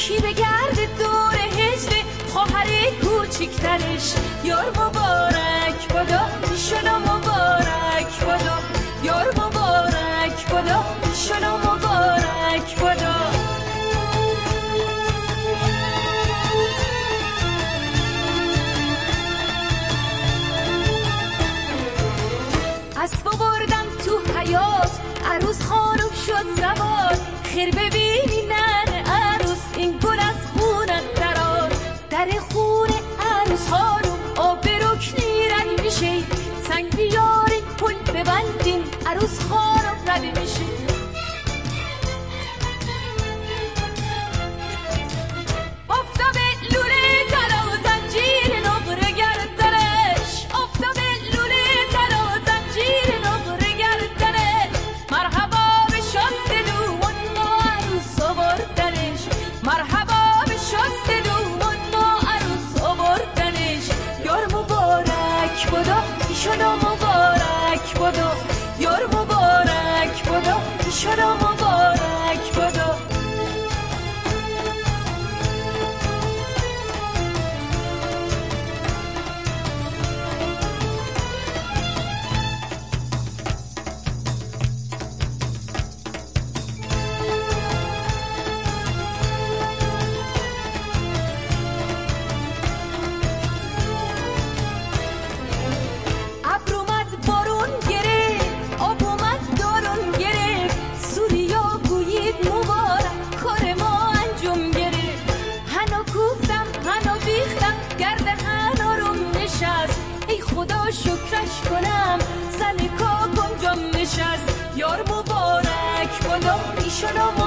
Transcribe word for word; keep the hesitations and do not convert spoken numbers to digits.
یکی بگرد دور هجر خواهر کوچیکترش. یار مبارک بادا ایشالا مبارک بادا، یار مبارک بادا ایشالا مبارک بادا. اسبا بردم تو حیات عروس خانم شد زوار. خیر ببینی نن عروس این گل از خونت درار. در خونه عروس خانم آب رکنی رد میشه. سنگ بیارین پل ببندین عروس خانم رد میشه. ایشالا مبارک بادا، یار مبارک بادا ایشالا مبارک بادا. شکرش کنم زن کاکم جام نشست. یار مبارک بادا ایشالا